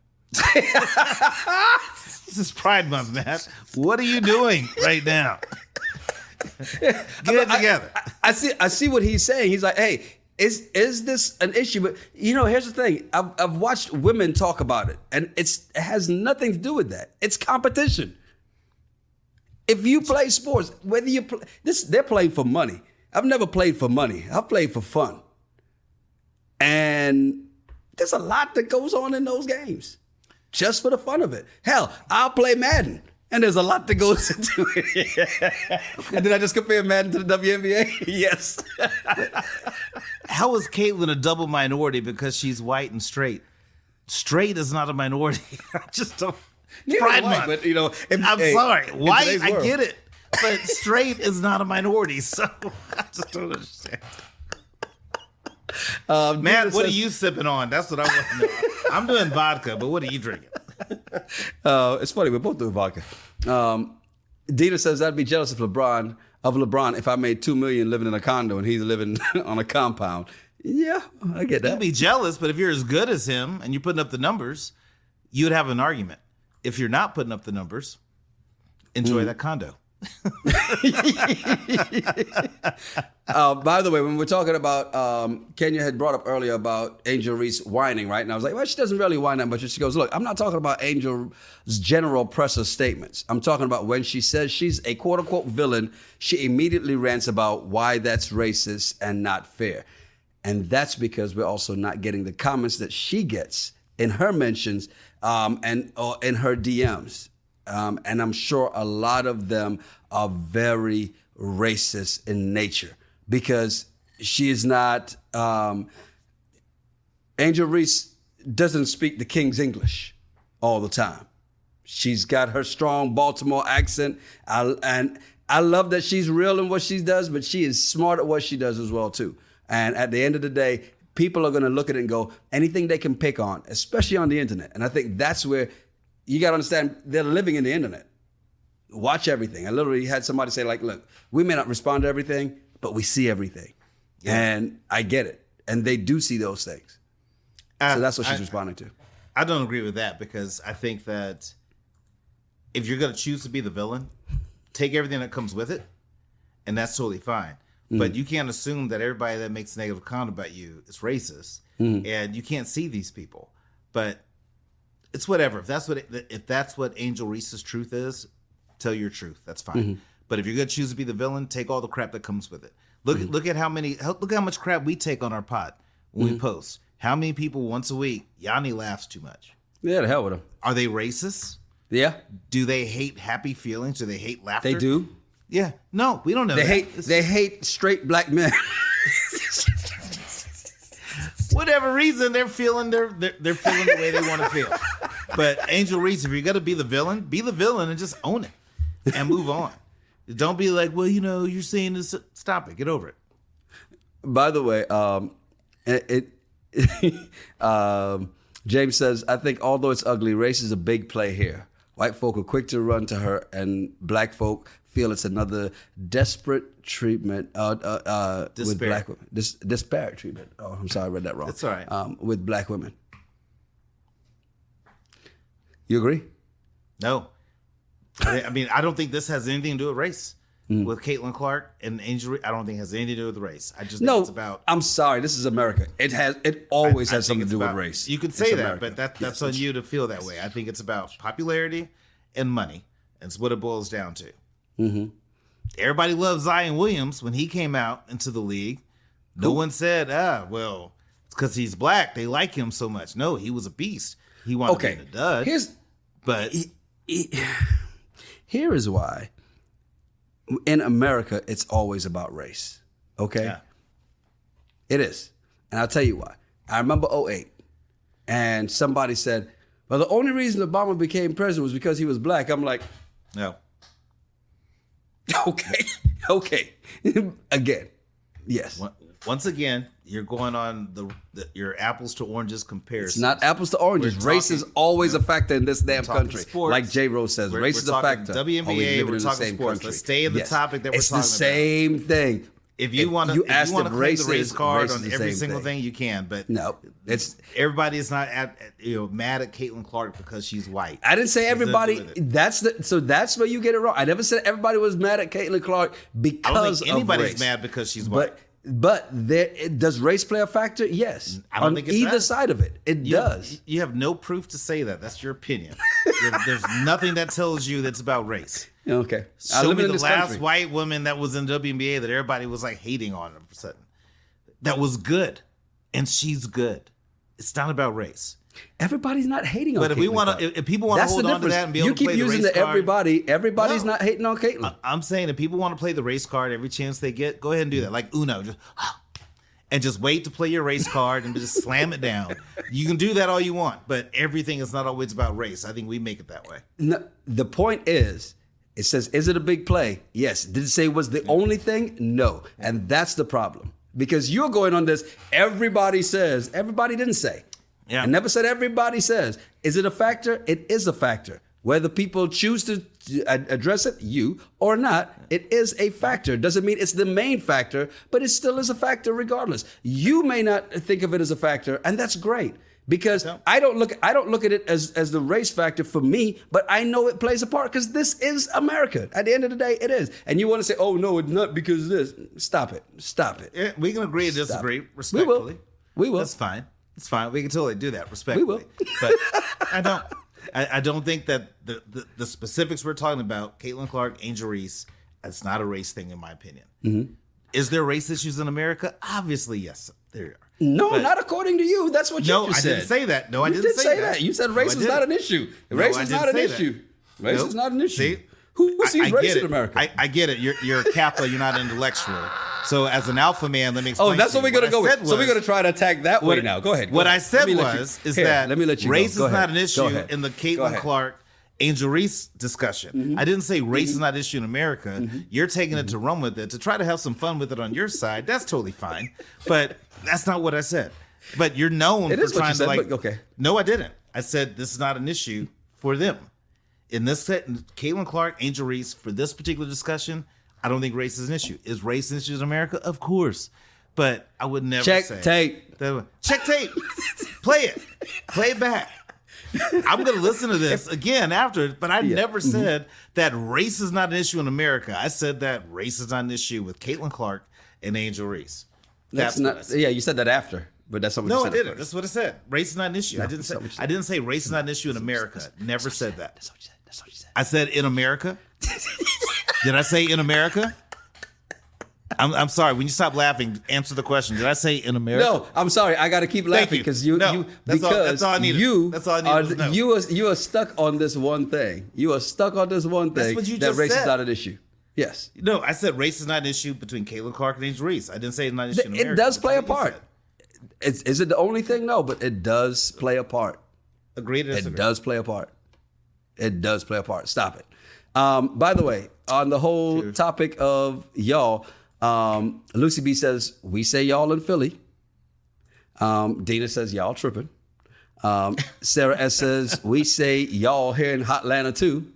This is Pride Month, Matt. What are you doing right now? Get it together. I, I see. I see what he's saying. He's like, "Hey, is is this an issue?" But you know, here's the thing. I've, I've watched women talk about it, and it's it has nothing to do with that. It's competition. If you play sports, whether you play this, they're playing for money. I've never played for money. I've played for fun, and there's a lot that goes on in those games, just for the fun of it. Hell, I'll play Madden. And there's a lot that goes into it. And did I just compare Madden to the W N B A? Yes. How is Caitlyn a double minority because she's white and straight? Straight is not a minority. I just don't. Yeah, Pride white, Month. but you know, if, I'm hey, sorry. White, I world. get it. But straight is not a minority. So I just don't understand. Um, Man, what says, are you sipping on? That's what I want to know. I'm doing vodka, but what are you drinking? Uh, it's funny, we're both doing vodka. Um, Dina says, I'd be jealous of LeBron, of LeBron if I made two million living in a condo and he's living on a compound. Yeah, I get that. You'd be jealous, but if you're as good as him and you're putting up the numbers, you'd have an argument. If you're not putting up the numbers, enjoy mm. that condo. uh, by the way, when we're talking about, um, Kenya had brought up earlier about Angel Reese whining, right? And I was like, well, she doesn't really whine that much. And she goes, look, I'm not talking about Angel's general presser statements. I'm talking about when she says she's a quote unquote villain, she immediately rants about why that's racist and not fair. And that's because we're also not getting the comments that she gets in her mentions um, and or in her D Ms. Um, and I'm sure a lot of them are very racist in nature because she is not, um, Angel Reese doesn't speak the King's English all the time. She's got her strong Baltimore accent. I, and I love that she's real in what she does, but she is smart at what she does as well, too. And at the end of the day, people are going to look at it and go, anything they can pick on, especially on the internet. And I think that's where you got to understand they're living in the internet. Watch everything. I literally had somebody say, like, look, we may not respond to everything, but we see everything. Yeah. And I get it. And they do see those things. Uh, so that's what she's I, responding to. I don't agree with that because I think that if you're going to choose to be the villain, take everything that comes with it, and that's totally fine. Mm. But you can't assume that everybody that makes a negative comment about you is racist, mm. and you can't see these people. But it's whatever. If that's what it, if that's what Angel Reese's truth is, tell your truth. That's fine. Mm-hmm. But if you're going to choose to be the villain, take all the crap that comes with it. Look mm-hmm. look at how many look how much crap we take on our pod when mm-hmm. we post. How many people once a week? Yanni laughs too much. Yeah, the hell with them. Are they racist? Yeah. Do they hate happy feelings? Do they hate laughter? They do. Yeah. No, we don't know. They that. hate. It's... They hate straight black men. Whatever reason they're feeling, they're, they're they're feeling the way they want to feel. But Angel Reese, if you're gonna be the villain, be the villain and just own it and move on. Don't be like, well, you know, you're saying this. Stop it. Get over it. By the way, um, it, it um, James says, I think although it's ugly, race is a big play here. White folk are quick to run to her, and black folk feel it's another desperate treatment uh, uh, uh, with black women. Dis- disparate treatment. Oh, I'm sorry, I read that wrong. That's all right. Um, with black women. You agree? No. I mean, I don't think this has anything to do with race. Mm. With Caitlin Clark and Angel Reese, I don't think it has anything to do with race. I just think no, it's about... I'm sorry, this is America. It has. It always I, I has something to do about, with race. You could say it's that, America. but that, that's yes, on you to feel that way. I think it's about popularity and money. It's what it boils down to. Mm-hmm. Everybody loved Zion Williams when he came out into the league. No Ooh. one said, ah, well, it's because he's black. They like him so much. No, he was a beast. He wanted okay. to be a dud. Here's, but he, he, here is why. In America, it's always about race. Okay? Yeah. It is. And I'll tell you why. I remember oh eight, and somebody said, well, the only reason Obama became president was because he was black. I'm like, no. Okay. Okay. Again, Yes. Once again, you're going on the, the your apples to oranges comparison. It's not apples to oranges. We're Race talking- is always a factor in this damn talking country. sports. Like J. Rose says, We're- race we're is a talking factor. W N B A, Always living we're in the talking same sports. country. Let's stay in the topic that we're it's talking the about. same thing. If you want to, you if ask you want to if claim race the race is- card race is on the every same single thing. thing, you can. But No, it's everybody is not at, at, you know mad at Caitlin Clark because she's white. I didn't say Has nothing to everybody. do with it. That's the so that's where you get it wrong. I never said everybody was mad at Caitlin Clark because I don't think anybody's of race. mad because she's white. But but there it, does race play a factor? Yes, I don't on think it either does. side of it, it You- does. You have no proof to say that. That's your opinion. There- There's nothing that tells you that's about race. Okay, I Show live me in the this last country. white woman that was in W N B A that everybody was like hating on all of a sudden. That was good, and she's good. It's not about race. Everybody's not hating on. But if we Caitlin want Clark. to, if, if people want to That's hold the on to difference. that and be able You to keep play the using race the card, everybody. Everybody's No. not hating on Caitlin. I- I'm saying if people want to play the race card every chance they get, go ahead and do that. Like Uno, just, and just wait to play your race card and just slam it down. You can do that all you want, but everything is not always about race. I think we make it that way. No, the point is, it says, is it a big play? Yes. Did it say it was the only thing? No. And that's the problem. Because you're going on this, everybody says, everybody didn't say. Yeah. I never said everybody says. Is it a factor? It is a factor. Whether people choose to address it, you, or not, it is a factor. Doesn't mean it's the main factor, but it still is a factor regardless. You may not think of it as a factor, and that's great. Because I don't look I don't look at it as, as the race factor for me, but I know it plays a part because this is America. At the end of the day, it is. And you want to say, oh, no, it's not because of this. Stop it. Stop it. Yeah, we can agree to disagree We respectfully. will. We will. That's fine. It's fine. We can totally do that respectfully. will. But I don't. I, I don't think that the, the the specifics we're talking about, Caitlin Clark, Angel Reese, it's not a race thing in my opinion. Mm-hmm. Is there race issues in America? Obviously, yes, there are. No, But- not according to you. That's what you No, just I said. didn't say that. No, I You didn't did say that. You said No, race I is not didn't. an issue. No, Race I is didn't not an say that. issue. Race Nope. is not an issue. See? Who sees I, I race get in it. America? I, I get it. You're you're a Kappa. You're not intellectual. So as an alpha man, let me explain. oh, that's to what you. we're going to go I with. said so we're was- going to try to attack that way What- now. Go ahead. go What ahead. I said Let me let you- was is Here, that let me let you race go. Go is not ahead. an Go issue ahead. in the Go Caitlin ahead. Clark, Angel Reese discussion. Mm-hmm. I didn't say race is not an issue in America. You're taking it to run with it to try to have some fun with it on your side. That's totally fine, but that's not what I said. But you're known It for is what you trying said, to like. but okay. No, I didn't. I said this is not an issue for them. In this set, Caitlin Clark, Angel Reese, for this particular discussion, I don't think race is an issue. Is race an issue in America? Of course. But I would never Check say. tape. that- Check tape. Play it. Play it back. I'm going to listen to this again after it, but I never said that race is not an issue in America. I said that race is not an issue with Caitlin Clark and Angel Reese. That's, That's what I not. said. Yeah, you said that after, but that's not what No, you I said. at didn't. first. That's what I said. Race is not an issue. I didn't that's say. not what you said. I didn't say race is not an issue in America. Never said that. That's what you said. That's what you said. I said in America. Did I say in America? I'm, I'm sorry. When you stop laughing, answer the question. Did I say in America? No, I'm sorry. I got to keep laughing you. because you, No, you that's all- because that's all I needed. you, That's all I needed are, was no. you are you are stuck on this one thing. You are stuck on this one That's thing what you that just race said. is not an issue. Yes, No, I said race is not an issue between Caitlin Clark and Angel Reese. I didn't say it's not an issue in it America. does That's play a what you part. said. It's, is it the only thing? No, but it does play a part. Agree to It disagree. does play a part. It does play a part. Stop it. Um, by the way, on the whole Cheers. topic of y'all, um, Lucy B says, we say y'all in Philly. Um, Dina says, y'all tripping. Um, Sarah S says, we say y'all here in Hotlanta too.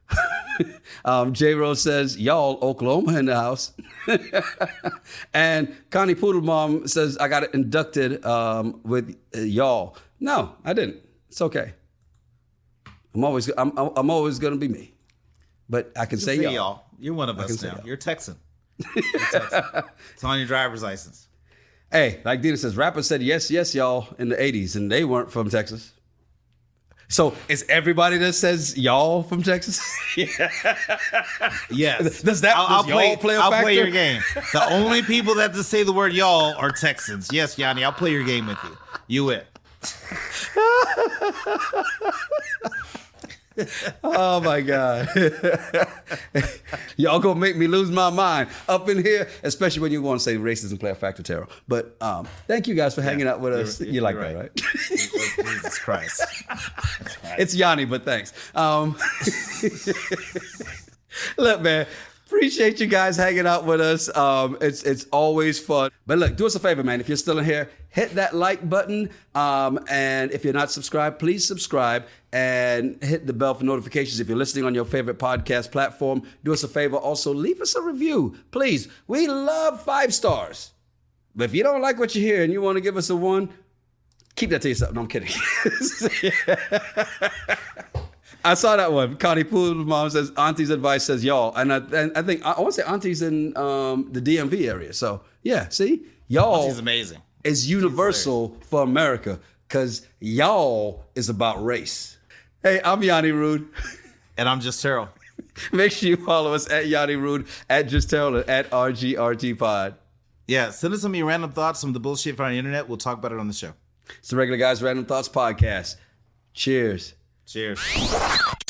um, J Rose says, y'all Oklahoma in the house. And Connie Poodlemom says, I got inducted um, with uh, y'all. No, I didn't. It's okay. I'm always I'm I'm always gonna be me, but I can You say, say y'all. y'all. You're one of can us say now. y'all. You're Texan. You're Texan. It's on your driver's license. Hey, like Dina says, rappers said yes, yes, y'all in the eighties, and they weren't from Texas. So is everybody that says y'all from Texas? Yes. Does that- I'll, does I'll y'all play, play a I'll play factor? your game. The only people that just say the word y'all are Texans. Yes, Yanni, I'll play your game with you. You win. Oh my God. Y'all gonna make me lose my mind up in here, especially when you want to say racism play a factor, Terrell. But um, thank you guys for hanging out with us. You're- You like you're that, right. right? Jesus Christ. It's Yanni, but thanks. Um, look, man, Appreciate you guys hanging out with us. Um, it's it's always fun. But look, do us a favor, man. If you're still in here, hit that like button. Um, and if you're not subscribed, please subscribe and hit the bell for notifications. If you're listening on your favorite podcast platform, do us a favor. Also, leave us a review, please. We love five stars. But if you don't like what you hear and you want to give us a one, keep that to yourself. No, I'm kidding. I saw that one. Connie Poole's mom says, Auntie's advice says y'all. And I, and I think, I want to say Auntie's in um, the D M V area. So, yeah, see? Y'all Auntie's amazing. Is universal for America because y'all is about race. Hey, I'm Yanni Rude. And I'm Just Terrell. Make sure you follow us at Yanni Rude, at Just Terrell, and at R G R T Pod. Yeah, send us some of your random thoughts, some of the bullshit from the internet. We'll talk about it on the show. It's the Regular Guys Random Thoughts Podcast. Cheers. Cheers.